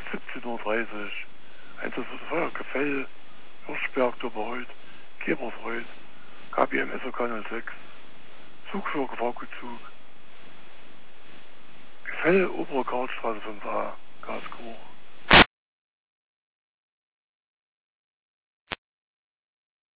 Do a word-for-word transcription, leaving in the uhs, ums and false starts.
siebzehn Uhr dreißig. Einsatzort Gefell, Hirschberg, Doberreuth, Gebersreuth, K B M S O K null sechs, Zug für Gefahrgutzug. Gefell, Obere Karlstraße fünf a, Gaskuch.